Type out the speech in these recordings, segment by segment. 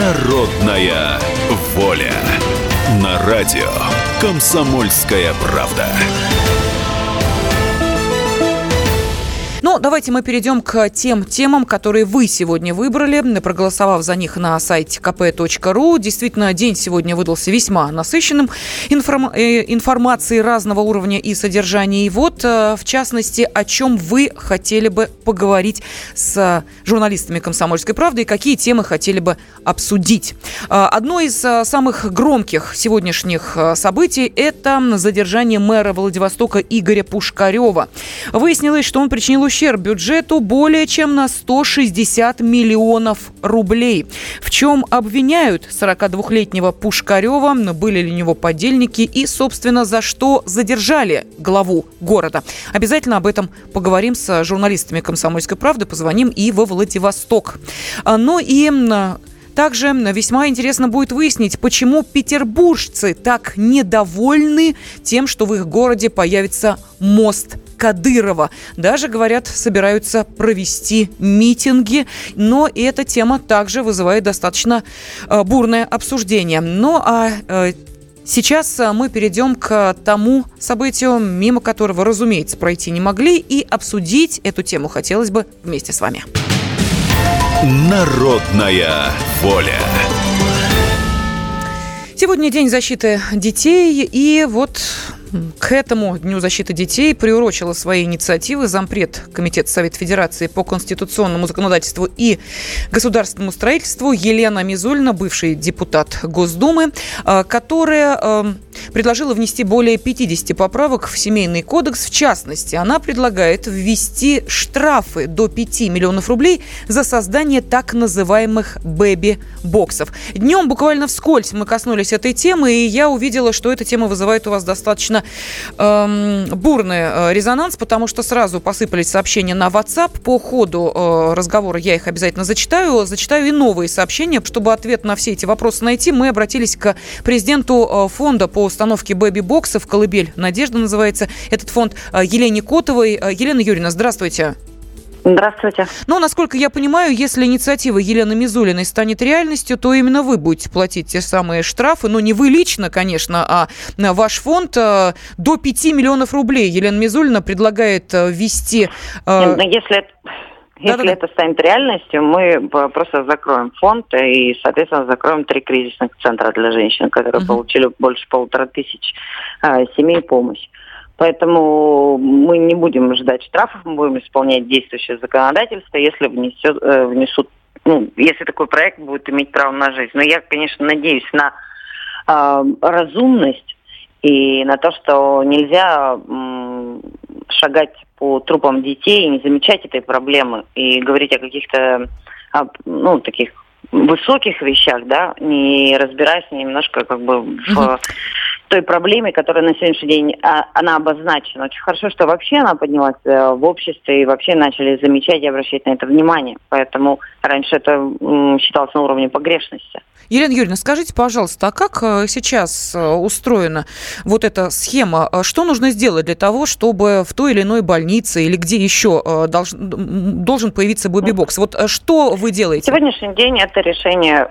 Народная воля. На радио «Комсомольская правда». Ну, давайте мы перейдем к тем темам, которые вы сегодня выбрали, проголосовав за них на сайте kp.ru. Действительно, день сегодня выдался весьма насыщенным информацией разного уровня и содержания. И вот, в частности, о чем вы хотели бы поговорить с журналистами «Комсомольской правды» и какие темы хотели бы обсудить. Одно из самых громких сегодняшних событий – это задержание мэра Владивостока Игоря Пушкарева. Выяснилось, что он причинил ущерб бюджету более чем на 160 миллионов рублей. В чем обвиняют 42-летнего Пушкарева, были ли у него подельники и, собственно, за что задержали главу города. Обязательно об этом поговорим с журналистами «Комсомольской правды», позвоним и во Владивосток. Ну и также весьма интересно будет выяснить, почему петербуржцы так недовольны тем, что в их городе появится мост Кадырова. Даже, говорят, собираются провести митинги, но и эта тема также вызывает достаточно бурное обсуждение. Ну а сейчас мы перейдем к тому событию, мимо которого, разумеется, пройти не могли, и обсудить эту тему хотелось бы вместе с вами. Народная воля. Сегодня День защиты детей, и вот к этому Дню защиты детей приурочила свои инициативы зампред Комитета Совета Федерации по конституционному законодательству и государственному строительству Елена Мизулина, бывший депутат Госдумы, которая предложила внести более 50 поправок в Семейный кодекс. В частности, она предлагает ввести штрафы до 5 миллионов рублей за создание так называемых бэби-боксов. Днем буквально вскользь мы коснулись этой темы, и я увидела, что эта тема вызывает у вас достаточно бурный резонанс, потому что сразу посыпались сообщения на WhatsApp. По ходу разговора я их обязательно зачитаю и новые сообщения. Чтобы ответ на все эти вопросы найти, мы обратились к президенту фонда по установке бэби-боксов «Колыбель Надежды» называется этот фонд, Елене Котовой. Елена Юрьевна, здравствуйте. Здравствуйте. Но, насколько я понимаю, если инициатива Елены Мизулиной станет реальностью, то именно вы будете платить те самые штрафы. Но не вы лично, конечно, а ваш фонд до 5 миллионов рублей. Елена Мизулина предлагает ввести... Если это станет реальностью, мы просто закроем фонд и, соответственно, закроем 3 кризисных центра для женщин, которые получили больше 1500 семей помощь. Поэтому мы не будем ждать штрафов, мы будем исполнять действующее законодательство, если внесут, если такой проект будет иметь право на жизнь. Но я, конечно, надеюсь на разумность и на то, что нельзя шагать по трупам детей и не замечать этой проблемы и говорить о каких-то таких высоких вещах, да, не разбираясь немножко в той проблеме, которая на сегодняшний день она обозначена. Очень хорошо, что вообще она поднялась в обществе и вообще начали замечать и обращать на это внимание. Поэтому раньше это считалось на уровне погрешности. Елена Юрьевна, скажите, пожалуйста, а как сейчас устроена вот эта схема? Что нужно сделать для того, чтобы в той или иной больнице или где еще должен появиться бэби-бокс? Вот что вы делаете? На сегодняшний день это решение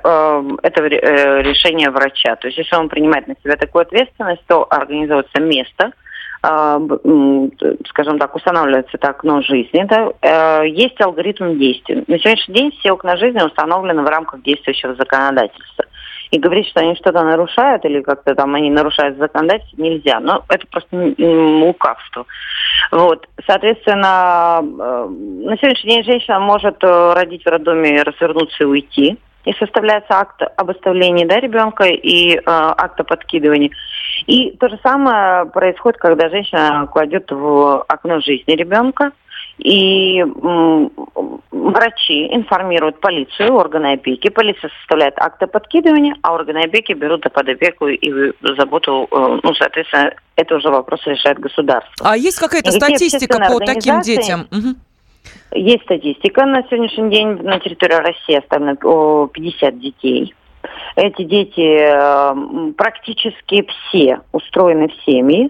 врача. То есть, если он принимает на себя такую ответственность, то организуется место, скажем так, устанавливается это окно жизни, да, есть алгоритм действий. На сегодняшний день все окна жизни установлены в рамках действующего законодательства. И говорить, что они что-то нарушают или как-то там они нарушают законодательство, нельзя. Но это просто лукавство. Вот. Соответственно, на сегодняшний день женщина может родить в роддоме, развернуться и уйти. И составляется акт об оставлении, да, ребенка и акт о подкидывании. И то же самое происходит, когда женщина кладет в окно жизни ребенка, и врачи информируют полицию, органы опеки. Полиция составляет акт о подкидывании, а органы опеки берут под опеку и заботу, соответственно, это уже вопрос решает государство. А есть какая-то статистика по таким детям? Есть статистика. На сегодняшний день на территории России оставлено 50 детей. Эти дети практически все устроены в семьи.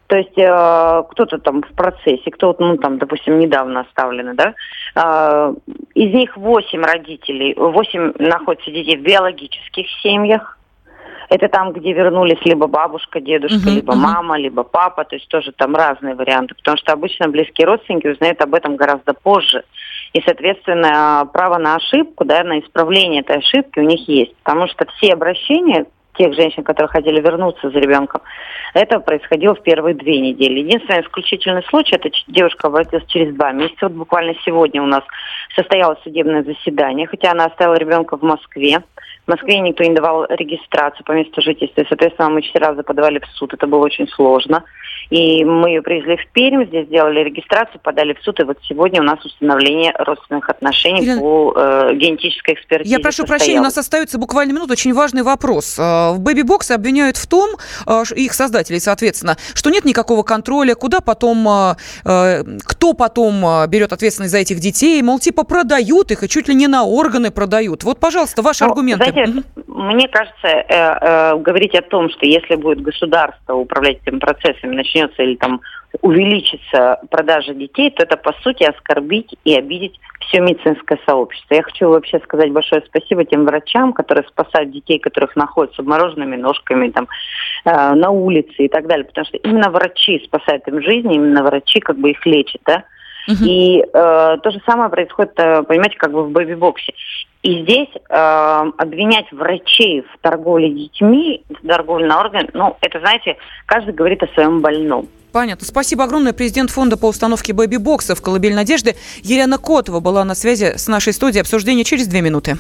То есть кто-то там в процессе, кто-то, допустим, недавно оставлены, да, из них 8 родителей, 8 находятся детей в биологических семьях. Это там, где вернулись либо бабушка, дедушка, либо мама, либо папа, то есть тоже там разные варианты, потому что обычно близкие родственники узнают об этом гораздо позже. И, соответственно, право на ошибку, да, на исправление этой ошибки у них есть, потому что все обращения тех женщин, которые хотели вернуться за ребенком, это происходило в первые 2 недели. Единственный исключительный случай, это девушка обратилась через 2 месяца. Вот буквально сегодня у нас состоялось судебное заседание, хотя она оставила ребенка в Москве. В Москве никто не давал регистрацию по месту жительства. Соответственно, мы 4 раза подавали в суд. Это было очень сложно. И мы ее привезли в Пермь, здесь сделали регистрацию, подали в суд. И вот сегодня у нас установление родственных отношений по генетической экспертизе. Я прошу прощения, у нас остается буквально минута. Очень важный вопрос. В Бэби-боксы обвиняют в том, их создателей, соответственно, что нет никакого контроля, куда потом, кто потом берет ответственность за этих детей. Мол, типа продают их и чуть ли не на органы продают. Вот, пожалуйста, ваши аргументы. Знаете, мне кажется, говорить о том, что если будет государство управлять этими процессами, начнется или там увеличится продажа детей, то это, по сути, оскорбить и обидеть все медицинское сообщество. Я хочу вообще сказать большое спасибо тем врачам, которые спасают детей, которых находят с обмороженными ножками там, на улице и так далее. Потому что именно врачи спасают им жизни, именно врачи как бы их лечат, да. И то же самое происходит, понимаете, как бы в бэби-боксе. И здесь обвинять врачей в торговле детьми, в торговле на органы, это, знаете, каждый говорит о своем больном. Понятно. Спасибо огромное. Президент фонда по установке бэби-боксов «Колыбель надежды» Елена Котова была на связи с нашей студией. Обсуждение через 2 минуты.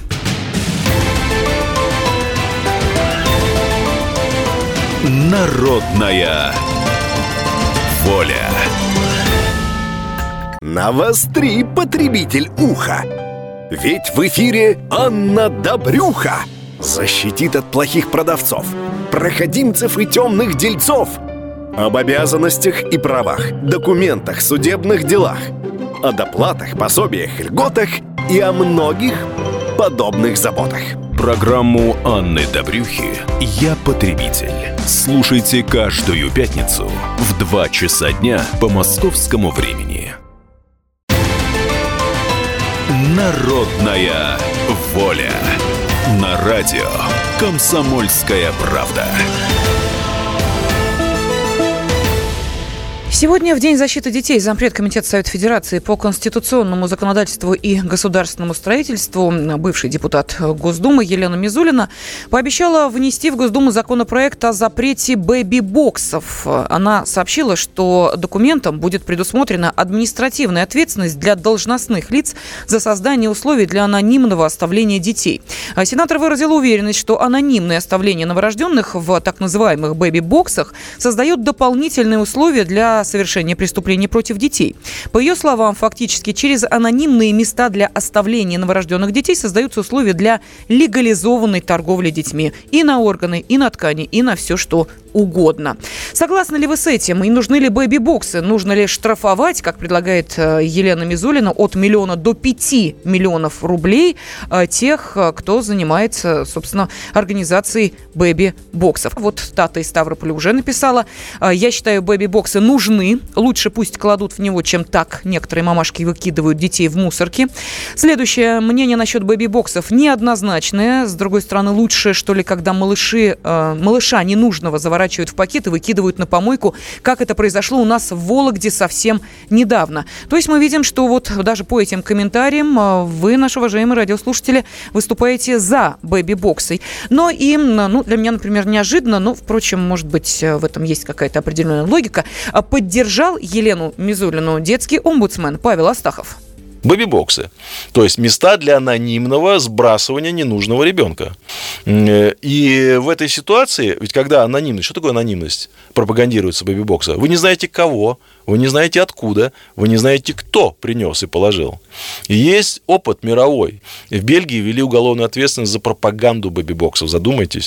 Народная воля. Навостри, потребитель, уха. Ведь в эфире Анна Добрюха защитит от плохих продавцов, проходимцев и темных дельцов. Об обязанностях и правах, документах, судебных делах, о доплатах, пособиях, льготах и о многих подобных заботах. Программу Анны Добрюхи «Я потребитель». Слушайте каждую пятницу в 2 часа дня по московскому времени. Народная воля. На радио «Комсомольская правда». Сегодня, в День защиты детей, зампред Комитета Совета Федерации по конституционному законодательству и государственному строительству, бывший депутат Госдумы Елена Мизулина, пообещала внести в Госдуму законопроект о запрете бэби-боксов. Она сообщила, что документом будет предусмотрена административная ответственность для должностных лиц за создание условий для анонимного оставления детей. Сенатор выразила уверенность, что анонимное оставление новорожденных в так называемых бэби-боксах создает дополнительные условия для совершения преступлений против детей. По ее словам, фактически через анонимные места для оставления новорожденных детей создаются условия для легализованной торговли детьми и на органы, и на ткани, и на все, что угодно. Согласны ли вы с этим? И нужны ли бэби-боксы? Нужно ли штрафовать, как предлагает Елена Мизулина, от 1 миллиона до 5 миллионов рублей тех, кто занимается, собственно, организацией бэби-боксов? Вот Тата из Ставрополя уже написала: «Я считаю, бэби-боксы нужны. Лучше пусть кладут в него, чем так некоторые мамашки выкидывают детей в мусорки». Следующее мнение насчет бэби-боксов неоднозначное. С другой стороны, лучше, что ли, когда малыша ненужного заворачивают в пакет и выкидывают на помойку, как это произошло у нас в Вологде совсем недавно. То есть мы видим, что вот даже по этим комментариям вы, наши уважаемые радиослушатели, выступаете за бэби-боксы. Но и, для меня, например, неожиданно, но, впрочем, может быть, в этом есть какая-то определенная логика, поддержал Елену Мизулину детский омбудсмен Павел Астахов. Бэби-боксы, то есть места для анонимного сбрасывания ненужного ребенка. И в этой ситуации, ведь когда анонимность, что такое анонимность пропагандируется бэби-бокса? Вы не знаете кого, вы не знаете откуда, вы не знаете, кто принес и положил. И есть опыт мировой. В Бельгии ввели уголовную ответственность за пропаганду бэби-боксов, задумайтесь.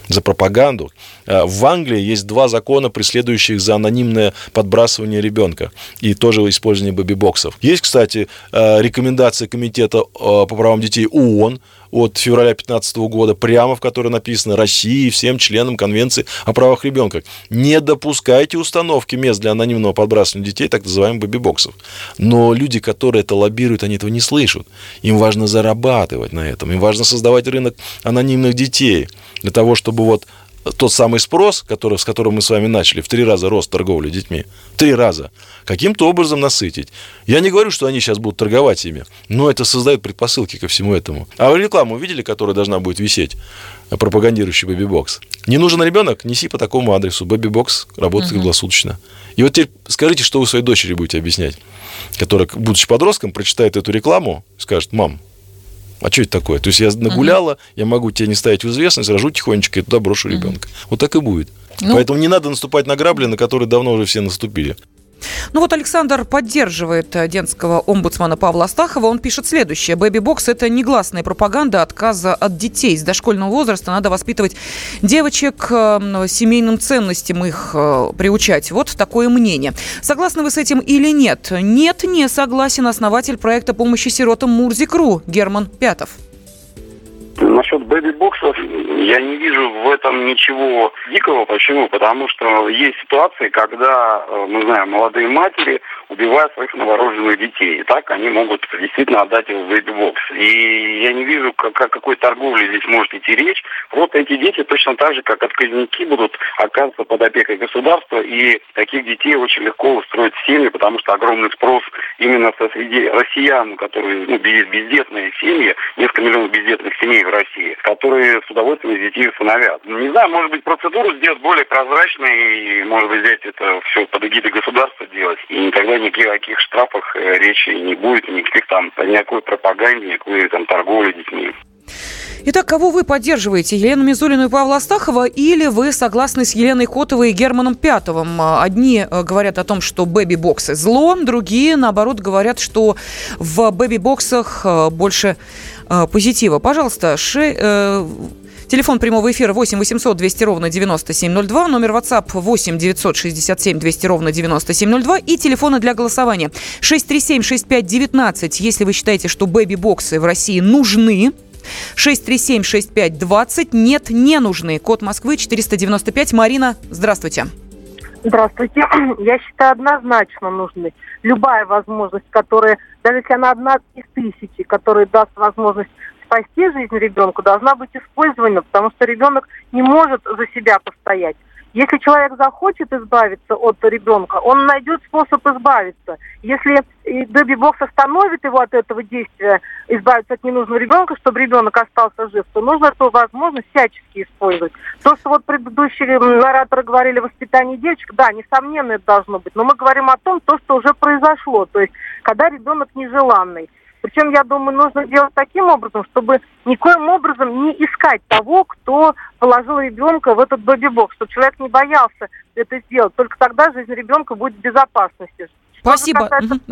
за пропаганду. В Англии есть 2 закона, преследующих за анонимное подбрасывание ребенка и тоже использование бэби-боксов. Есть, кстати, рекомендация Комитета по правам детей ООН от февраля 2015 года, прямо в которой написано: России и всем членам Конвенции о правах ребенка: не допускайте установки мест для анонимного подбрасывания детей, так называемых бэби-боксов. Но люди, которые это лоббируют, они этого не слышат. Им важно зарабатывать на этом, им важно создавать рынок анонимных детей, для того, чтобы вот тот самый спрос, с которым мы с вами начали, в 3 раза рост торговли детьми, 3 раза, каким-то образом насытить. Я не говорю, что они сейчас будут торговать ими, но это создает предпосылки ко всему этому. А вы рекламу видели, которая должна будет висеть, пропагандирующий бэби-бокс? Не нужен ребенок? Неси по такому адресу. Бэби-бокс работает круглосуточно. И вот теперь скажите, что вы своей дочери будете объяснять, которая, будучи подростком, прочитает эту рекламу и скажет: мам, а что это такое? То есть я нагуляла, я могу тебя не ставить в известность, рожу тихонечко и туда брошу ребенка. Вот так и будет. Поэтому не надо наступать на грабли, на которые давно уже все наступили. Ну вот Александр поддерживает детского омбудсмана Павла Астахова. Он пишет следующее: бэби-бокс – это негласная пропаганда отказа от детей. С дошкольного возраста надо воспитывать девочек, семейным ценностям их приучать. Вот такое мнение. Согласны вы с этим или нет? Нет, не согласен основатель проекта помощи сиротам Мурзик.ру Герман Пятов. Насчет бэби-боксов я не вижу в этом ничего дикого. Почему? Потому что есть ситуации, когда, мы знаем, молодые матери убивают своих новорожденных детей. И так они могут действительно отдать его в бэби-бокс. И я не вижу, о какой торговле здесь может идти речь. Вот эти дети точно так же, как отказники, будут оказываться под опекой государства. И таких детей очень легко устроить в семьи, потому что огромный спрос именно среди россиян, которые бездетные семьи, несколько миллионов бездетных семей в России, которые с удовольствием детей усыновят. Не знаю, может быть, процедуру сделать более прозрачной, и, может быть, взять это все под эгидой государства делать, и никогда ни о каких штрафах речи не будет, никакой пропаганде, никакой торговли детьми. Итак, кого вы поддерживаете? Елену Мизулину и Павла Астахова, или вы согласны с Еленой Котовой и Германом Пятовым? Одни говорят о том, что бэби-боксы зло, другие, наоборот, говорят, что в бэби-боксах больше позитива. Пожалуйста, телефон прямого эфира 8 800 200 ровно 9702, номер WhatsApp 8 967 200 ровно 9702 и телефоны для голосования 637-6519, если вы считаете, что бэби-боксы в России нужны. 637-6520. Нет, не нужны. Код Москвы 495. Марина, здравствуйте. Здравствуйте. Я считаю, однозначно нужны. Любая возможность, которая, даже если она одна из тысячи, которая даст возможность спасти жизнь ребенку, должна быть использована, потому что ребенок не может за себя постоять. Если человек захочет избавиться от ребенка, он найдет способ избавиться. Если бэби-бокс остановит его от этого действия, избавиться от ненужного ребенка, чтобы ребенок остался жив, то нужно эту возможность всячески использовать. То, что вот предыдущие ораторы говорили о воспитании девочек, да, несомненно, это должно быть. Но мы говорим о том, что уже произошло, то есть когда ребенок нежеланный. Причем, я думаю, нужно делать таким образом, чтобы никоим образом не искать того, кто положил ребенка в этот бэби-бокс, чтобы человек не боялся это сделать. Только тогда жизнь ребенка будет в безопасности. Спасибо.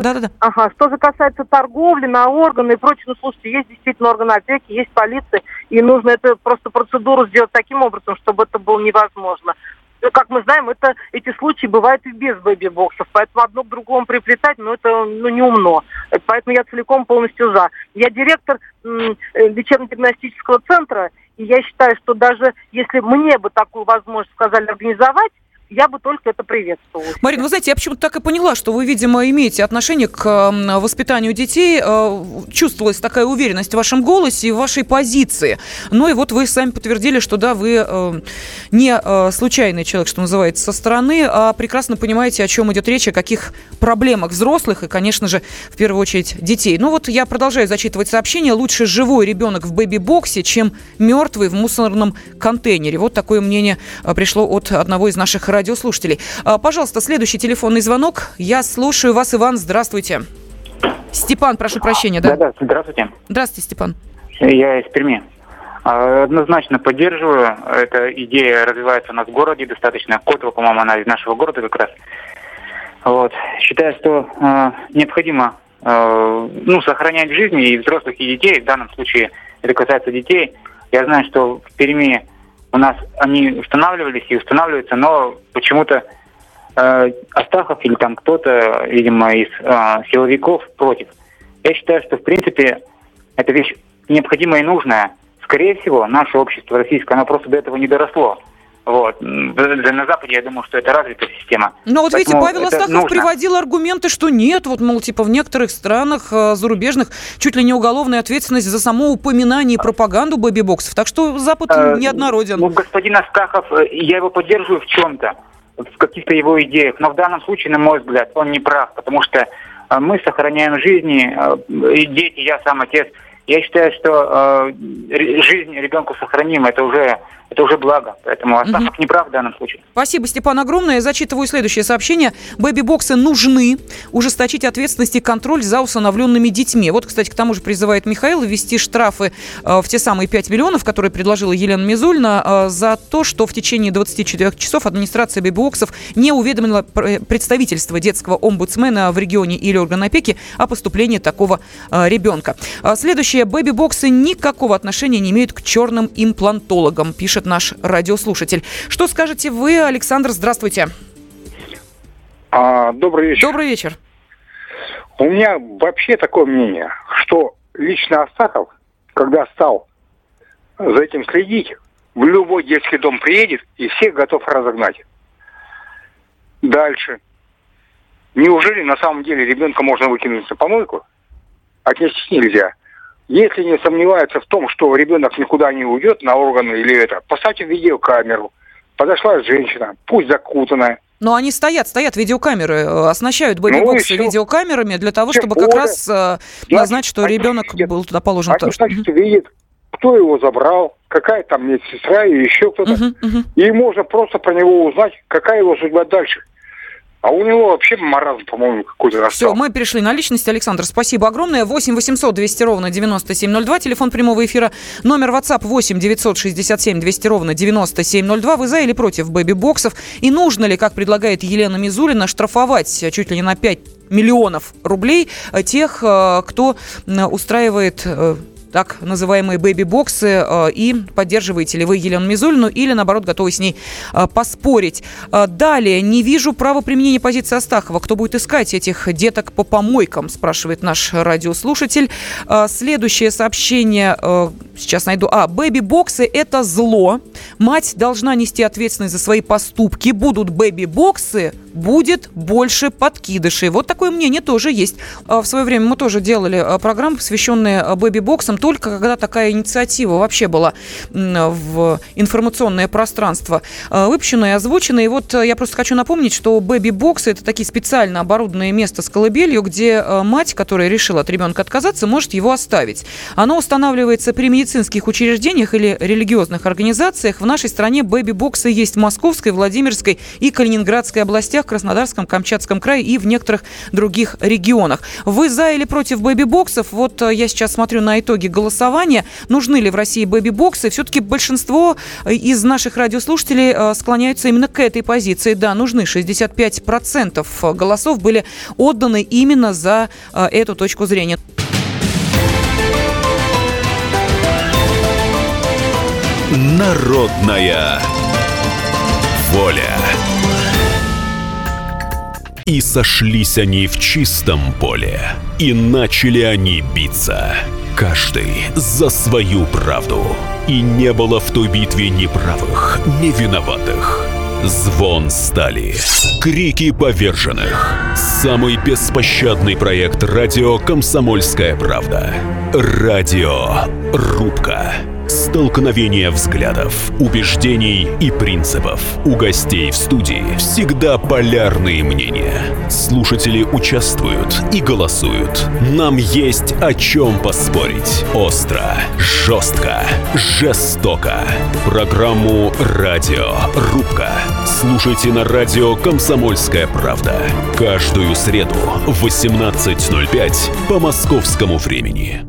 Что же касается торговли на органы и прочее, ну, слушайте, есть действительно органы опеки, есть полиция, и нужно это просто процедуру сделать таким образом, чтобы это было невозможно. Как мы знаем, эти случаи бывают и без бэби-боксов, поэтому одно к другому приплетать, это не умно. Поэтому я целиком полностью за. Я директор лечебно-диагностического центра, и я считаю, что даже если мне бы такую возможность сказали организовать, я бы только это приветствовала. Марина, вы знаете, я почему-то так и поняла, что вы, видимо, имеете отношение к воспитанию детей. Чувствовалась такая уверенность в вашем голосе и в вашей позиции. Ну и вот вы сами подтвердили, что да, вы не случайный человек, что называется, со стороны, а прекрасно понимаете, о чем идет речь, о каких проблемах взрослых и, конечно же, в первую очередь детей. Ну вот я продолжаю зачитывать сообщение. Лучше живой ребенок в бэби-боксе, чем мертвый в мусорном контейнере. Вот такое мнение пришло от одного из наших радиослушателей. Пожалуйста, следующий телефонный звонок. Я слушаю вас, Иван. Здравствуйте. Степан, прошу прощения, да? Да, здравствуйте. Здравствуйте, Степан. Я из Перми. Однозначно поддерживаю. Эта идея развивается у нас в городе достаточно. Котова, по-моему, она из нашего города как раз. Вот. Считаю, что необходимо сохранять жизни и взрослых, и детей. В данном случае это касается детей. Я знаю, что в Перми у нас они устанавливались и устанавливаются, но почему-то Астахов или там кто-то, видимо, из силовиков против. Я считаю, что, в принципе, эта вещь необходимая и нужная. Скорее всего, наше общество российское, оно просто до этого не доросло. Вот. На Западе, я думаю, что это развитая система. Но вот видите, Павел Астахов нужно. приводил аргументы, что нет, вот, мол, типа в некоторых странах зарубежных чуть ли не уголовная ответственность за само упоминание и пропаганду бэби-боксов. Так что Запад неоднороден. Ну, господин Астахов, я его поддерживаю в чем-то, в каких-то его идеях, но в данном случае, на мой взгляд, он не прав, потому что мы сохраняем жизни, дети, я сам отец. Я считаю, что жизнь ребенку сохранима, это уже благо. Поэтому Астахов не прав в данном случае. Спасибо, Степан, огромное. Зачитываю следующее сообщение. Бэби-боксы нужны. Ужесточить ответственность и контроль за усыновленными детьми. Вот, кстати, к тому же призывает Михаил ввести штрафы в те самые 5 миллионов, которые предложила Елена Мизулина, за то, что в течение 24 часов администрация бэби-боксов не уведомила представительство детского омбудсмена в регионе или орган опеки о поступлении такого ребенка. Следующее. Бэби-боксы никакого отношения не имеют к черным имплантологам, пишет наш радиослушатель. Что скажете вы, Александр? Здравствуйте. Добрый вечер. Добрый вечер. У меня вообще такое мнение, что лично Астахов, когда стал за этим следить, в любой детский дом приедет и всех готов разогнать. Дальше. Неужели на самом деле ребенка можно выкинуть на помойку? Отнестись нельзя. Если не сомневаются в том, что ребенок никуда не уйдет на органы или это, поставьте видеокамеру. Подошла женщина, пусть закутанная. Но они стоят видеокамеры, оснащают бэби-боксы видеокамерами для того, чтобы как раз знать, что ребенок был туда положен. Они, значит, видят, кто его забрал, какая там медсестра или еще кто-то. И можно просто про него узнать, какая его судьба дальше. А у него вообще маразм, по-моему, какой-то настал. Все, мы перешли на личность. Александр, спасибо огромное. 8 800 200 ровно 9702. Телефон прямого эфира. Номер WhatsApp 8 967 200 ровно 9702. Вы за или против бэби-боксов? И нужно ли, как предлагает Елена Мизулина, штрафовать чуть ли не на 5 миллионов рублей тех, кто устраивает так называемые бэби-боксы, и поддерживаете ли вы Елену Мизулину или, наоборот, готовы с ней поспорить. Далее, не вижу правоприменения позиции Астахова. Кто будет искать этих деток по помойкам, спрашивает наш радиослушатель. Следующее сообщение, сейчас найду. Бэби-боксы – это зло. Мать должна нести ответственность за свои поступки. Будут бэби-боксы, будет больше подкидышей. Вот такое мнение тоже есть. В свое время мы тоже делали программы, посвященные бэби-боксам, только когда такая инициатива вообще была в информационное пространство выпущена и озвучена. И вот я просто хочу напомнить, что бэби-боксы – это такие специально оборудованные места с колыбелью, где мать, которая решила от ребенка отказаться, может его оставить. Оно устанавливается при медицинских учреждениях или религиозных организациях. В нашей стране бэби-боксы есть в Московской, Владимирской и Калининградской областях, Краснодарском, Камчатском крае и в некоторых других регионах. Вы за или против бэби-боксов? Вот я сейчас смотрю на итоги голосования. Нужны ли в России бэби-боксы? Все-таки большинство из наших радиослушателей склоняются именно к этой позиции. Да, нужны. 65% голосов были отданы именно за эту точку зрения. Народная воля. И сошлись они в чистом поле, и начали они биться, каждый за свою правду. И не было в той битве ни правых, ни виноватых. Звон стали, крики поверженных. Самый беспощадный проект радио «Комсомольская правда». Радиорубка. Столкновение взглядов, убеждений и принципов. У гостей в студии всегда полярные мнения. Слушатели участвуют и голосуют. Нам есть о чем поспорить. Остро, жестко, жестоко. Программу «Радиорубка» слушайте на радио «Комсомольская правда». Каждую среду в 18:05 по московскому времени.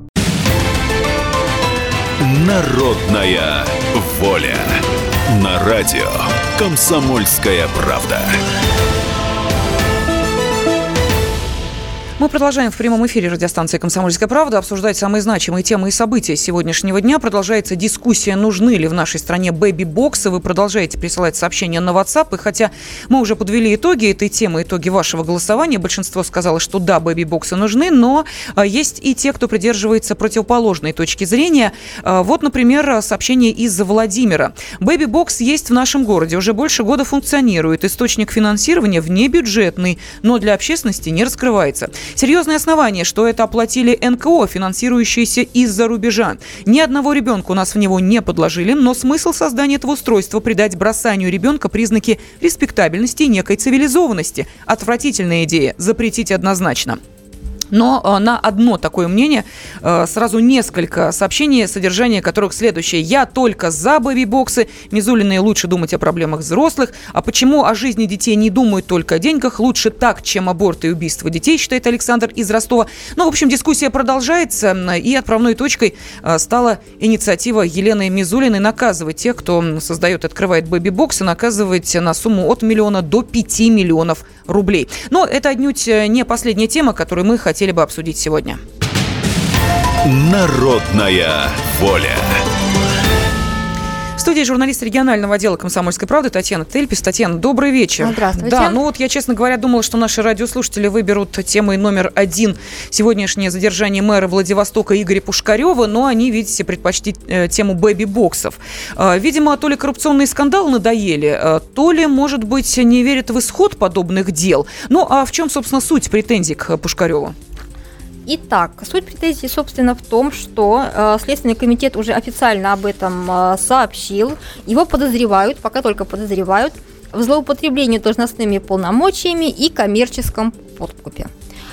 Народная воля. На радио «Комсомольская правда». Мы продолжаем в прямом эфире радиостанции «Комсомольская правда» обсуждать самые значимые темы и события сегодняшнего дня. Продолжается дискуссия, нужны ли в нашей стране бэби-боксы. Вы продолжаете присылать сообщения на WhatsApp. И хотя мы уже подвели итоги этой темы, итоги вашего голосования, большинство сказало, что да, бэби-боксы нужны, но есть и те, кто придерживается противоположной точки зрения. Вот, например, сообщение из Владимира. Бэби-бокс есть в нашем городе. Уже больше года функционирует. Источник финансирования внебюджетный, но для общественности не раскрывается. Серьезное основание, что это оплатили НКО, финансирующиеся из-за рубежа. Ни одного ребенка у нас в него не подложили, но смысл создания этого устройства – придать бросанию ребенка признаки респектабельности и некой цивилизованности. Отвратительная идея. Запретить однозначно. Но на одно такое мнение сразу несколько сообщений, содержание которых следующее. Я только за бэби-боксы. Мизулиной лучше думать о проблемах взрослых. А почему о жизни детей не думают только о деньгах? Лучше так, чем аборты и убийства детей, считает Александр из Ростова. Ну, в общем, дискуссия продолжается. И отправной точкой стала инициатива Елены Мизулиной наказывать тех, кто создает и открывает бэби-боксы, наказывать на сумму от 1 миллиона до 5 миллионов рублей. Но это отнюдь не последняя тема, которую мы хотели бы обсудить сегодня. Народная воля. В студии журналист регионального отдела «Комсомольской правды» Татьяна Тельпис. Татьяна, добрый вечер. Здравствуйте. Да, ну вот я, честно говоря, думала, что наши радиослушатели выберут темой номер 1 сегодняшнее задержание мэра Владивостока Игоря Пушкарева, но они, видите, предпочли тему бэби-боксов. Видимо, то ли коррупционные скандалы надоели, то ли, может быть, не верят в исход подобных дел. Ну, а в чем, собственно, суть претензий к Пушкареву? Итак, суть претензий, собственно, в том, что Следственный комитет уже официально об этом сообщил. Его подозревают, пока только подозревают, в злоупотреблении должностными полномочиями и коммерческом подкупе.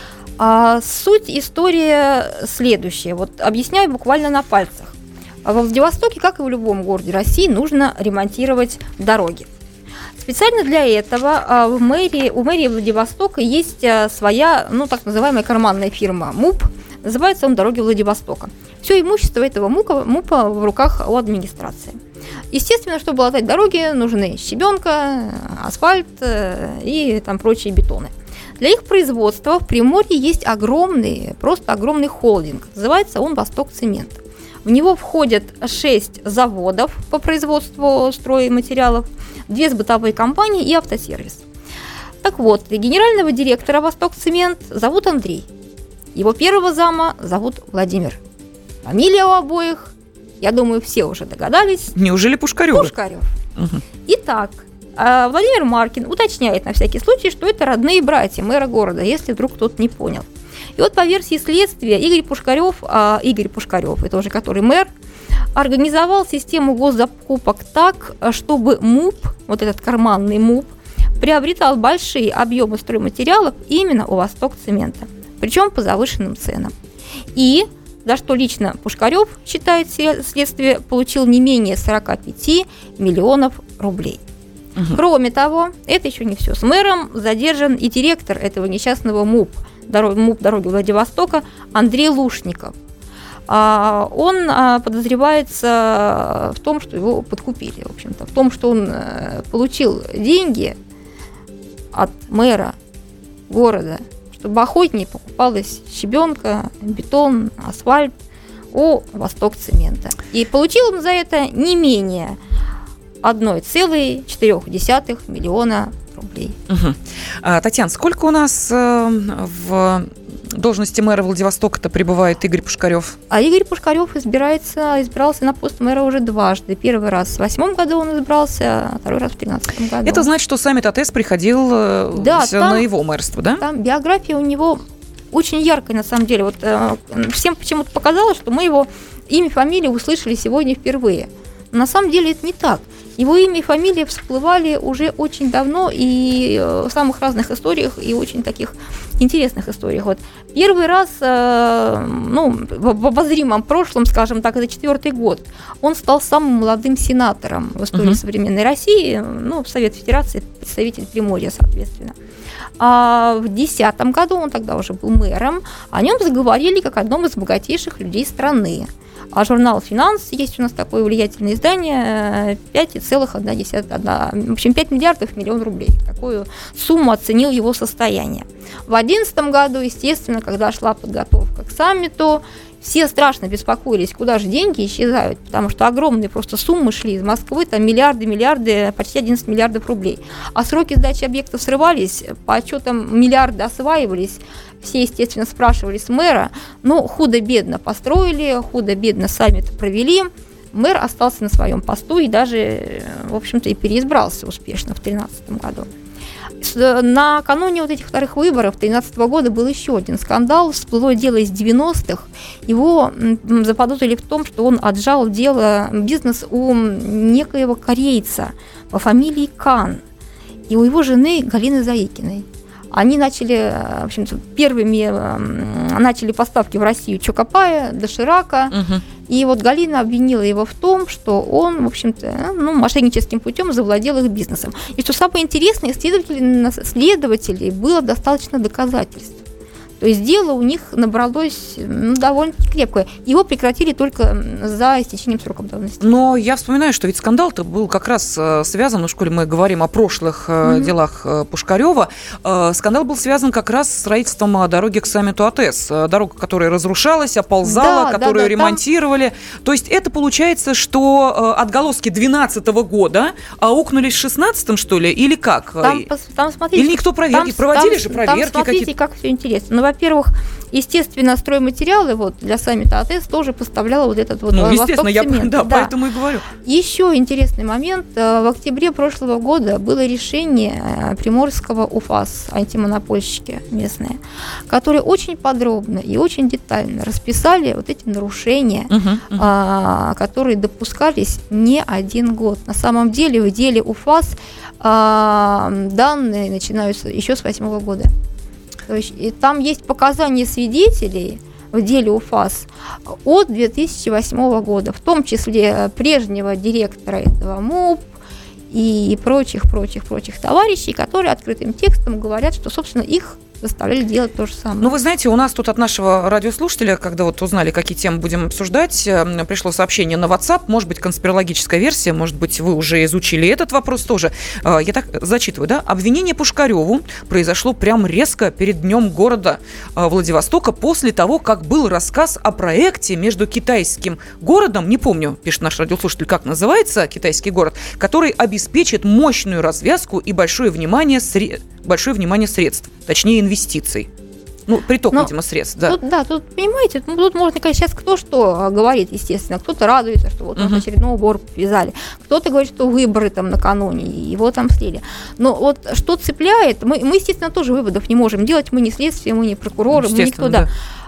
Суть истории следующая. Вот объясняю буквально на пальцах. Во Владивостоке, как и в любом городе России, нужно ремонтировать дороги. Специально для этого у мэрии Владивостока есть своя, так называемая карманная фирма МУП. Называется он «Дороги Владивостока». Все имущество этого МУПа в руках у администрации. Естественно, чтобы латать дороги, нужны щебенка, асфальт и прочие бетоны. Для их производства в Приморье есть просто огромный холдинг. Называется он «Восток-цемент». В него входят 6 заводов по производству стройматериалов, 2 бытовые компании и автосервис. Так вот, генерального директора «Восток-цемент» зовут Андрей. Его первого зама зовут Владимир. Фамилия у обоих, я думаю, все уже догадались. Неужели Пушкарев? Пушкарев. Угу. Итак, Владимир Маркин уточняет на всякий случай, что это родные братья мэра города, если вдруг кто-то не понял. И вот по версии следствия Игорь Пушкарев, это уже который мэр, организовал систему госзакупок так, чтобы МУП, вот этот карманный МУП, приобретал большие объемы стройматериалов именно у Восток-цемента, причем по завышенным ценам. И за что лично Пушкарев, считает следствие, получил не менее 45 миллионов рублей. Угу. Кроме того, это еще не все. С мэром задержан и директор этого несчастного МУП «Дороги Владивостока» Андрей Лушников. Он подозревается в том, что его подкупили, в общем-то, в том, что он получил деньги от мэра города, чтобы охотнее покупалась щебенка, бетон, асфальт у Восток-цемента. И получил он за это не менее 1,4 миллиона рублей. Угу. Татьяна, сколько у нас в должности мэра Владивостока-то пребывает Игорь Пушкарев? А Игорь Пушкарев избирался на пост мэра уже дважды. Первый раз в 2008 году он избрался, а второй раз в 2013 году. Это значит, что саммит АТЭС приходил на его мэрство, да? Там биография у него очень яркая, на самом деле. Вот всем почему-то показалось, что мы его имя, фамилию услышали сегодня впервые. Но на самом деле это не так. Его имя и фамилия всплывали уже очень давно и в самых разных историях, и очень таких интересных историях. Вот первый раз, в обозримом прошлом, скажем так, это 4-й год, он стал самым молодым сенатором в истории современной России, в Совет Федерации, представитель Приморья, соответственно. А в 2010 году, он тогда уже был мэром, о нем заговорили как одном из богатейших людей страны. А журнал «Финанс», есть у нас такое влиятельное издание, 5,1, в общем, 5 миллиардов миллион рублей. Такую сумму оценил его состояние. В 2011 году, естественно, когда шла подготовка к саммиту, все страшно беспокоились, куда же деньги исчезают, потому что огромные просто суммы шли из Москвы, там миллиарды, почти 11 миллиардов рублей. А сроки сдачи объектов срывались, по отчетам миллиарды осваивались, все, естественно, спрашивали с мэра, но худо-бедно построили, худо-бедно саммит провели, мэр остался на своем посту и даже, в общем-то, и переизбрался успешно в 2013 году. Накануне вот этих вторых выборов 2013 года был еще один скандал. Всплыло дело из 90-х. Его заподозрили в том, что он отжал бизнес у некоего корейца по фамилии Кан и у его жены Галины Заикиной. Они начали, в общем-то, первыми начали поставки в Россию Чокопая, Доширака. И вот Галина обвинила его в том, что он, в общем-то, мошенническим путем завладел их бизнесом. И что самое интересное, следователей было достаточно доказательств. То есть дело у них набралось довольно крепкое. Его прекратили только за истечением срока давности. Но я вспоминаю, что ведь скандал-то был как раз связан, в школе мы говорим о прошлых делах Пушкарева, скандал был связан как раз с строительством дороги к саммиту АТЭС. Дорога, которая разрушалась, оползала, которую ремонтировали. То есть это получается, что отголоски 2012 года аукнулись в 2016, что ли, или как? Там, смотрите, или никто проверки? Проводили же проверки там, смотрите, какие-то? Как все интересно. Во-первых, естественно, стройматериалы для саммита АТЭС тоже поставляла вот этот вот естественно, я да. поэтому и говорю. Еще интересный момент. В октябре прошлого года было решение Приморского УФАС, антимонопольщики местные, которые очень подробно и очень детально расписали вот эти нарушения, которые допускались не один год. На самом деле в деле УФАС данные начинаются еще с 2008 года. То есть, и там есть показания свидетелей в деле УФАС от 2008 года, в том числе прежнего директора этого МУП и прочих товарищей, которые открытым текстом говорят, что, собственно, их заставляли делать то же самое. Ну, вы знаете, у нас тут от нашего радиослушателя, когда вот узнали, какие темы будем обсуждать, пришло сообщение на WhatsApp, может быть, конспирологическая версия, может быть, вы уже изучили этот вопрос тоже. Я так зачитываю, да? Обвинение Пушкареву произошло прям резко перед днем города Владивостока после того, как был рассказ о проекте между китайским городом, не помню, пишет наш радиослушатель, как называется китайский город, который обеспечит мощную развязку и большое внимание средств, точнее инвестиций. Приток, видимо, средств, да. Тут, понимаете, тут можно, конечно, сейчас кто что говорит, естественно. Кто-то радуется, что вот очередного вора повязали. Кто-то говорит, что выборы там накануне, его там слили. Но вот что цепляет, мы, естественно, тоже выводов не можем делать. Мы не следствие, мы не прокуроры, мы никто, да.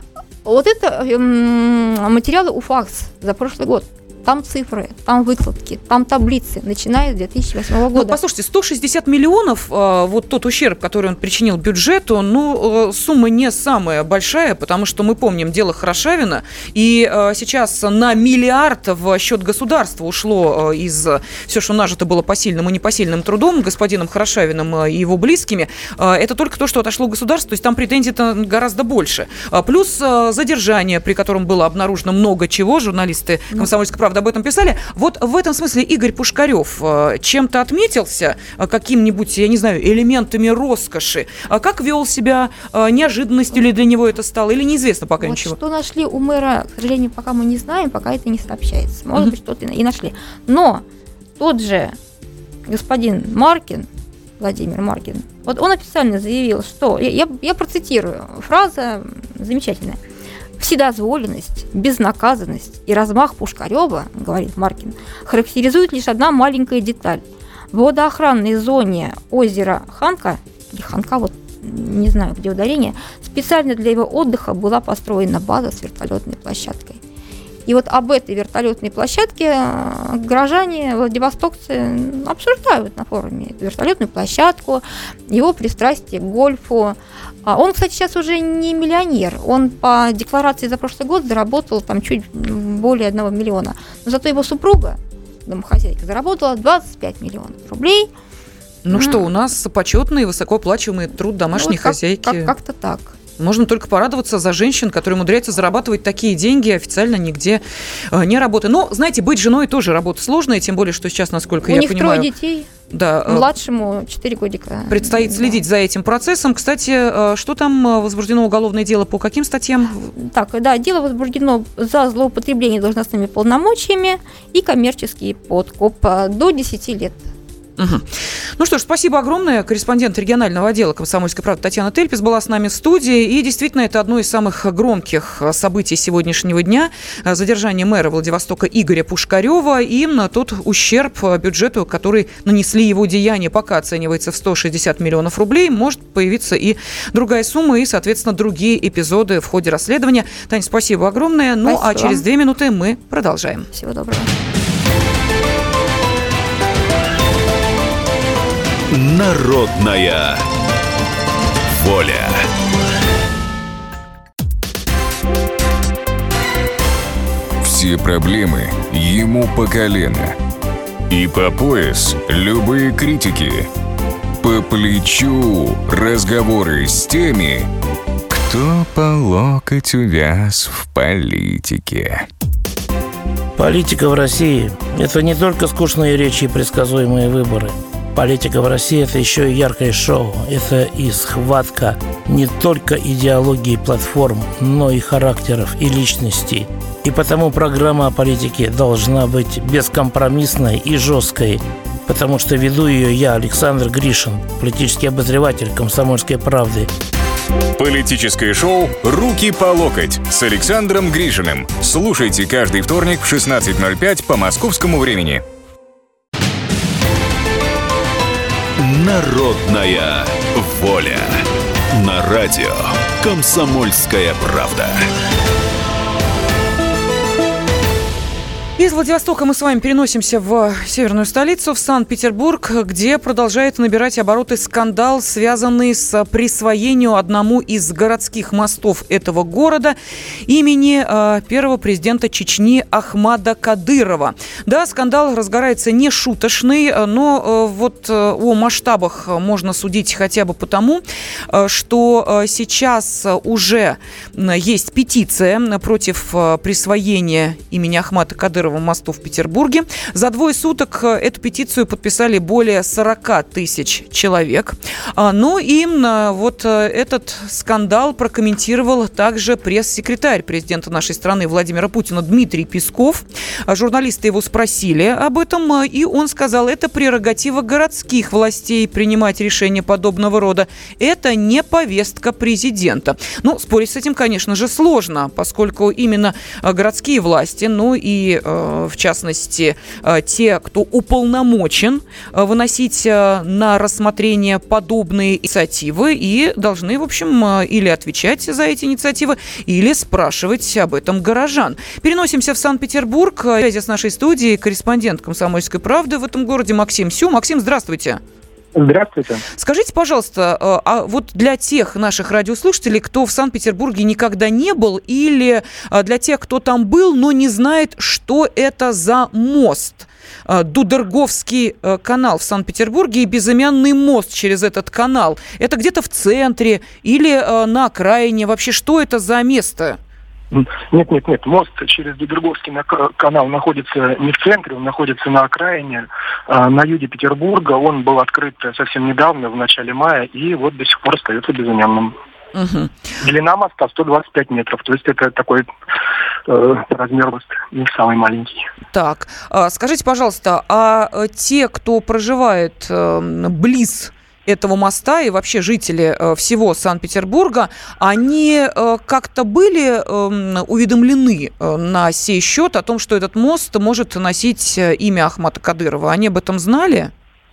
Вот это материалы УФАС за прошлый год. Там цифры, там выкладки, там таблицы, начиная с 2008 года. Послушайте, 160 миллионов, вот тот ущерб, который он причинил бюджету, сумма не самая большая, потому что мы помним дело Хорошавина, и сейчас на миллиард в счет государства ушло из все, что нажито было посильным и непосильным трудом господином Хорошавиным и его близкими. Это только то, что отошло государству, то есть там претензий-то гораздо больше. Плюс задержание, при котором было обнаружено много чего, журналисты «Комсомольской правды» об этом писали. Вот в этом смысле Игорь Пушкарев чем-то отметился, какими-нибудь, я не знаю, элементами роскоши? Как вел себя, неожиданностью ли для него это стало, или неизвестно пока ничего? Что нашли у мэра, к сожалению, пока мы не знаем, пока это не сообщается. Может быть, что-то и нашли. Но тот же господин Маркин, Владимир Маркин, вот он официально заявил, что, я процитирую, фраза замечательная: «Вседозволенность, безнаказанность и размах Пушкарева, — говорит Маркин, — характеризует лишь одна маленькая деталь. В водоохранной зоне озера Ханка, или Ханка, вот не знаю, где ударение, специально для его отдыха была построена база с вертолетной площадкой». И вот об этой вертолетной площадке горожане, владивостокцы обсуждают на форуме эту вертолетную площадку, его пристрастие к гольфу. Он, кстати, сейчас уже не миллионер. Он по декларации за прошлый год заработал там чуть более 1 миллиона. Но зато его супруга, домохозяйка, заработала 25 миллионов рублей. Что, у нас почетный, высокооплачиваемый труд домашней хозяйки. Как-то так. Можно только порадоваться за женщин, которые умудряются зарабатывать такие деньги, официально нигде не работая. Но, знаете, быть женой тоже работа сложная, тем более, что сейчас, насколько я понимаю... У них 3 детей. Да. Младшему 4 годика. Предстоит следить за этим процессом. Кстати, что там возбуждено уголовное дело, по каким статьям? Так, да, дело возбуждено за злоупотребление должностными полномочиями и коммерческий подкуп до 10 лет. Угу. Ну что ж, спасибо огромное. Корреспондент регионального отдела «Комсомольской правды» Татьяна Тельпис была с нами в студии. И действительно, это одно из самых громких событий сегодняшнего дня. Задержание мэра Владивостока Игоря Пушкарева и тот ущерб бюджету, который нанесли его деяния, пока оценивается в 160 миллионов рублей. Может появиться и другая сумма, и, соответственно, другие эпизоды в ходе расследования. Таня, спасибо огромное. Ну, а через 2 минуты мы продолжаем. Всего доброго. Народная воля. Все проблемы ему по колено. И по пояс любые критики. По плечу разговоры с теми, кто по локоть увяз в политике. Политика в России – это не только скучные речи и предсказуемые выборы. Политика в России – это еще и яркое шоу. Это и схватка не только идеологии платформ, но и характеров и личностей. И потому программа о политике должна быть бескомпромиссной и жесткой. Потому что веду ее я, Александр Гришин, политический обозреватель «Комсомольской правды». Политическое шоу «Руки по локоть» с Александром Гришиным. Слушайте каждый вторник в 16:05 по московскому времени. Народная воля. На радио «Комсомольская правда». Из Владивостока мы с вами переносимся в северную столицу, в Санкт-Петербург, где продолжает набирать обороты скандал, связанный с присвоением одному из городских мостов этого города имени первого президента Чечни Ахмада Кадырова. Да, скандал разгорается не шуточный, но вот о масштабах можно судить хотя бы потому, что сейчас уже есть петиция против присвоения имени Ахмада Кадырова мосту в Петербурге. За 2 суток эту петицию подписали более 40 тысяч человек. Ну и вот этот скандал прокомментировал также пресс-секретарь президента нашей страны Владимира Путина Дмитрий Песков. Журналисты его спросили об этом, и он сказал, это прерогатива городских властей принимать решения подобного рода. Это не повестка президента. Ну, спорить с этим, конечно же, сложно, поскольку именно городские власти, ну и в частности, те, кто уполномочен выносить на рассмотрение подобные инициативы и должны, в общем, или отвечать за эти инициативы, или спрашивать об этом горожан. Переносимся в Санкт-Петербург. Связи с нашей студией корреспондент «Комсомольской правды» в этом городе Максим Сю. Максим, здравствуйте. Здравствуйте. Скажите, пожалуйста, а вот для тех наших радиослушателей, кто в Санкт-Петербурге никогда не был, или для тех, кто там был, но не знает, что это за мост, Дудерговский канал в Санкт-Петербурге и безымянный мост через этот канал, это где-то в центре или на окраине? Вообще, что это за место? Нет. Мост через Дудерговский канал находится не в центре, он находится на окраине, на юге Петербурга. Он был открыт совсем недавно, в начале мая, и вот до сих пор остается безымянным. Угу. Длина моста 125 метров, то есть это такой размер моста, не самый маленький. Так, скажите, пожалуйста, а те, кто проживает близ этого моста и вообще жители всего Санкт-Петербурга, они как-то были уведомлены на сей счет о том, что этот мост может носить имя Ахмада Кадырова? Они об этом знали?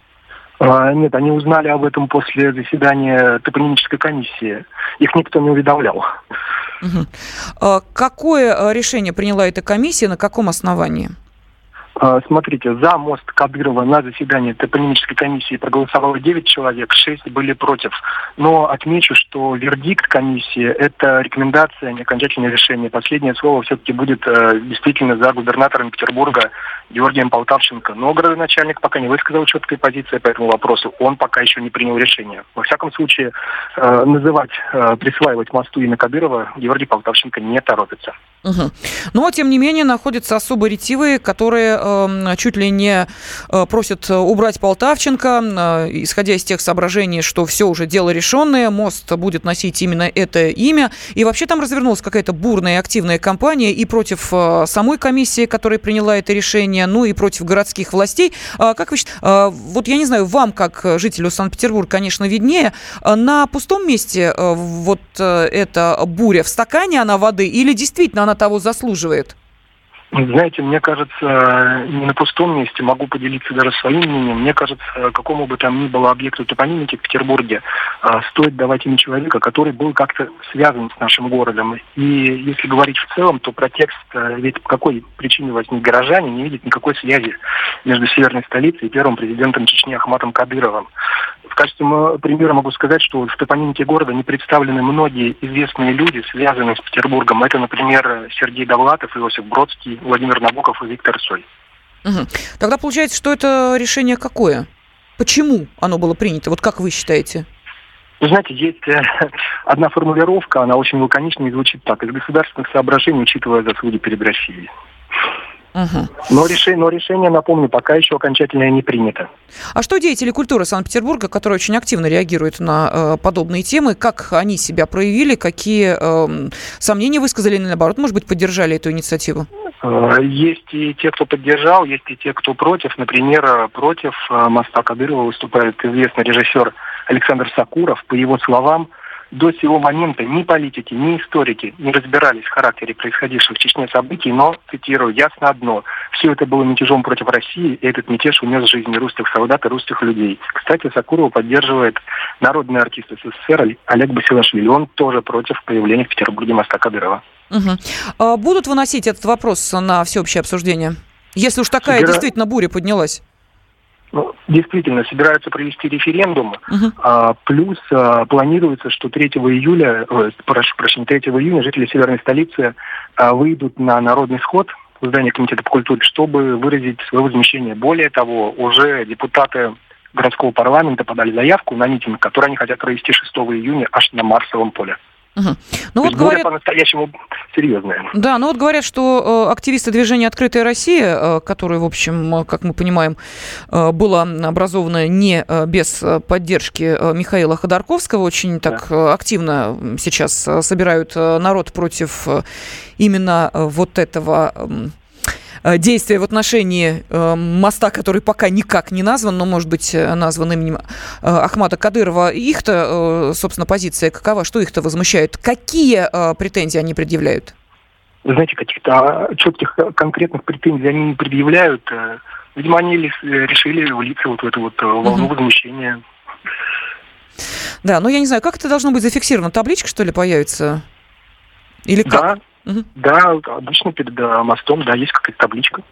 Нет, они узнали об этом после заседания топонимической комиссии. Их никто не уведомлял. Угу. Какое решение приняла эта комиссия, на каком основании? Смотрите, за мост Кадырова на заседании топонимической комиссии проголосовало 9 человек, 6 были против. Но отмечу, что вердикт комиссии – это рекомендация, а не окончательное решение. Последнее слово все-таки будет действительно за губернатором Петербурга Георгием Полтавченко. Но городоначальник пока не высказал четкой позиции по этому вопросу. Он пока еще не принял решение. Во всяком случае, присваивать мосту имя Кадырова Георгий Полтавченко не торопится. Угу. Но, тем не менее, находятся особо ретивые, которые чуть ли не просят убрать Полтавченко, исходя из тех соображений, что все уже дело решенное, мост будет носить именно это имя. И вообще там развернулась какая-то бурная и активная кампания и против самой комиссии, которая приняла это решение, ну и против городских властей. Как вы считаете, вот я не знаю, вам, как жителю Санкт-Петербурга, конечно, виднее, на пустом месте вот эта буря, в стакане она воды или действительно она того заслуживает? Знаете, мне кажется, не на пустом месте, могу поделиться даже своим мнением. Мне кажется, какому бы там ни было объекту топонимики в Петербурге, стоит давать имя человека, который был как-то связан с нашим городом. И если говорить в целом, то про текст, ведь по какой причине возник горожане, не видит никакой связи между северной столицей и первым президентом Чечни Ахматом Кадыровым. В качестве примера могу сказать, что в топонимике города не представлены многие известные люди, связанные с Петербургом. Это, например, Сергей Довлатов, Иосиф Бродский, Владимир Набоков и Виктор Цой. Угу. Тогда получается, что это решение какое? Почему оно было принято? Вот как вы считаете? Вы знаете, есть одна формулировка, она очень лаконичная и звучит так: из государственных соображений, учитывая заслуги перед Россией. Угу. Но решение, напомню, пока еще окончательное не принято. А что деятели культуры Санкт-Петербурга, которые очень активно реагируют на подобные темы, как они себя проявили, какие сомнения высказали или, наоборот, может быть, поддержали эту инициативу? Есть и те, кто поддержал, есть и те, кто против. Например, против моста Кадырова выступает известный режиссер Александр Сакуров. По его словам, до сего момента ни политики, ни историки не разбирались в характере происходивших в Чечне событий, но, цитирую, ясно одно: все это было мятежом против России, и этот мятеж унес жизни русских солдат и русских людей. Кстати, Сакурова поддерживает народный артист СССР Олег Басилашвили. Он тоже против появления в Петербурге моста Кадырова. Угу. Будут выносить этот вопрос на всеобщее обсуждение, если уж такая действительно буря поднялась? Ну, действительно, собираются провести референдум, плюс планируется, что 3 июня жители северной столицы выйдут на народный сход в здание Комитета по культуре, чтобы выразить свое возмущение. Более того, уже депутаты городского парламента подали заявку на митинг, который они хотят провести 6 июня аж на Марсовом поле. Угу. Ну, вот говорят, по-настоящему серьезная. Да, но вот говорят, что активисты движения «Открытая Россия», которое, в общем, как мы понимаем, было образовано не без поддержки Михаила Ходорковского, очень так активно сейчас собирают народ против именно вот этого действия в отношении моста, который пока никак не назван, но, может быть, назван именем Ахмата Кадырова. Их-то, собственно, позиция какова? Что их-то возмущает? Какие претензии они предъявляют? Вы знаете, каких-то четких конкретных претензий они не предъявляют. Видимо, они решили влиться вот в эту вот волну возмущения. Да, но я не знаю, как это должно быть зафиксировано? Табличка, что ли, появится? Или как? Да. Да, обычно перед мостом, да, есть какая-то табличка.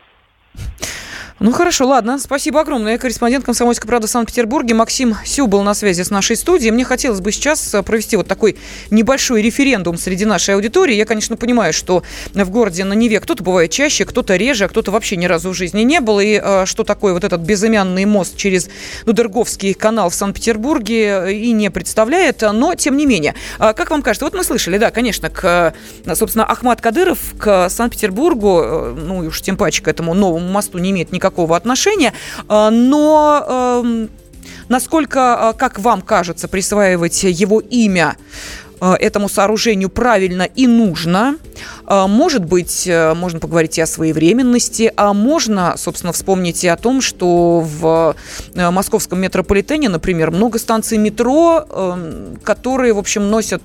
Ну, хорошо, ладно. Спасибо огромное. Корреспондент «Комсомольской правды» в Санкт-Петербурге Максим Сю был на связи с нашей студией. Мне хотелось бы сейчас провести вот такой небольшой референдум среди нашей аудитории. Я, конечно, понимаю, что в городе на Неве кто-то бывает чаще, кто-то реже, а кто-то вообще ни разу в жизни не был. И что такое вот этот безымянный мост через Дудерговский канал в Санкт-Петербурге и не представляет. Но, тем не менее, как вам кажется, вот мы слышали, да, конечно, собственно, Ахмат Кадыров к Санкт-Петербургу, ну и уж тем паче к этому новому мосту не имеет никакого отношения, но насколько, как вам кажется, присваивать его имя этому сооружению правильно и нужно? Может быть, можно поговорить и о своевременности, а можно, собственно, вспомнить и о том, что в московском метрополитене, например, много станций метро, которые, в общем, носят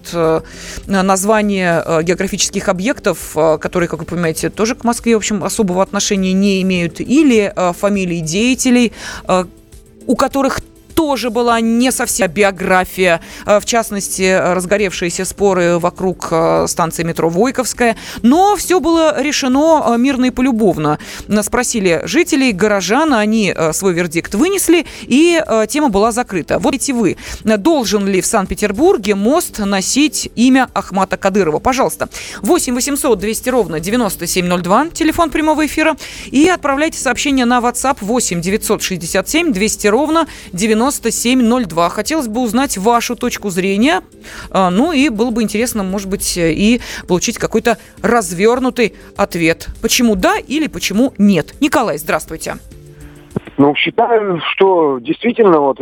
название географических объектов, которые, как вы понимаете, тоже к Москве, в общем, особого отношения не имеют, или фамилии деятелей, у которых тоже была не совсем биография. В частности, разгоревшиеся споры вокруг станции метро Войковская. Но все было решено мирно и полюбовно. Спросили жителей, горожан, они свой вердикт вынесли, и тема была закрыта. Вот эти вы. Должен ли в Санкт-Петербурге мост носить имя Ахмата Кадырова? Пожалуйста, 8 800 200 ровно 9702, телефон прямого эфира, и отправляйте сообщение на WhatsApp 8 967 200 ровно 9702. Хотелось бы узнать вашу точку зрения, ну и было бы интересно, может быть, и получить какой-то развернутый ответ. Почему да или почему нет? Николай, здравствуйте. Ну, считаю, что действительно вот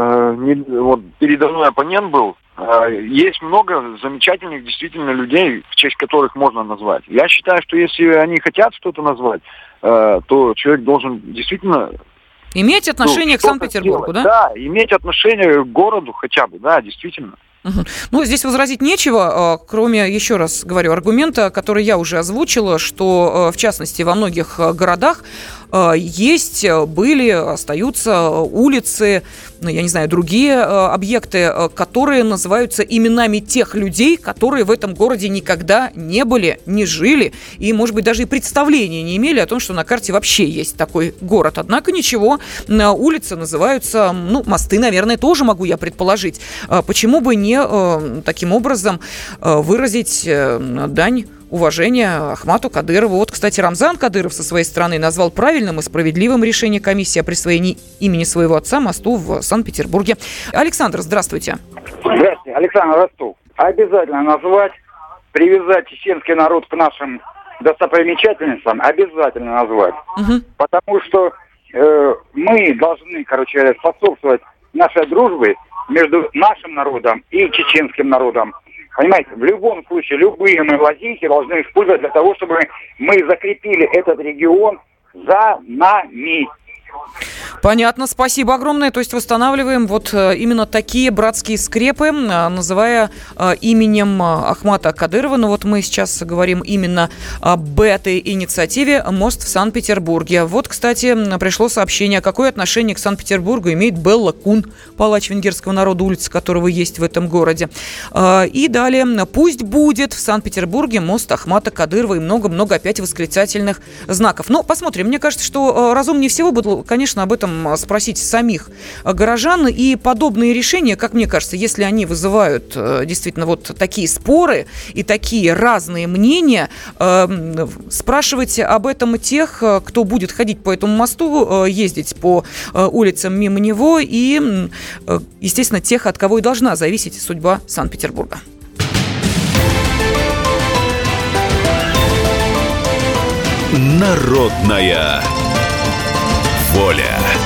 передо мной оппонент был. Есть много замечательных действительно людей, в честь которых можно назвать. Я считаю, что если они хотят что-то назвать, то человек должен действительно... Иметь отношение к Санкт-Петербургу, да? Да, иметь отношение к городу хотя бы, да, действительно. Ну, здесь возразить нечего, кроме, еще раз говорю, аргумента, который я уже озвучила, что, в частности, во многих городах есть, были, остаются улицы, ну, я не знаю, другие объекты, которые называются именами тех людей, которые в этом городе никогда не были, не жили и, может быть, даже и представления не имели о том, что на карте вообще есть такой город. Однако ничего, улицы называются, ну, мосты, наверное, тоже могу я предположить. Почему бы не таким образом выразить дань уважения Ахмату Кадырову? Вот, кстати, Рамзан Кадыров со своей стороны назвал правильным и справедливым решение комиссии о присвоении имени своего отца мосту в Санкт-Петербурге. Александр, здравствуйте. Здравствуйте, Александр, Ростов. Обязательно назвать, привязать чеченский народ к нашим достопримечательностям, обязательно назвать. Потому что мы должны, способствовать нашей дружбе между нашим народом и чеченским народом. Понимаете, в любом случае, любые мы лазейки должны использовать для того, чтобы мы закрепили этот регион за нами. Понятно, спасибо огромное. То есть восстанавливаем вот именно такие братские скрепы, называя именем Ахмата Кадырова. Но вот мы сейчас говорим именно об этой инициативе «Мост в Санкт-Петербурге». Вот, кстати, пришло сообщение, какое отношение к Санкт-Петербургу имеет Белла Кун, палач венгерского народа, улица которого есть в этом городе. И далее, пусть будет в Санкт-Петербурге мост Ахмата Кадырова, и много-много опять восклицательных знаков. Но посмотрим. Мне кажется, что разумнее всего было, конечно, об этом спросить самих горожан. И подобные решения, как мне кажется, если они вызывают действительно вот такие споры и такие разные мнения, спрашивать об этом тех, кто будет ходить по этому мосту, ездить по улицам мимо него, и, естественно, тех, от кого и должна зависеть судьба Санкт-Петербурга. Народная воля.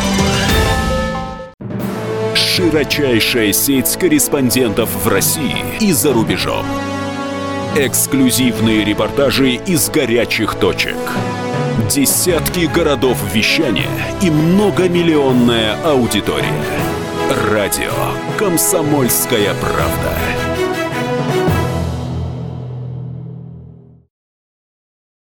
Широчайшая сеть корреспондентов в России и за рубежом. Эксклюзивные репортажи из горячих точек. Десятки городов вещания и многомиллионная аудитория. Радио «Комсомольская правда».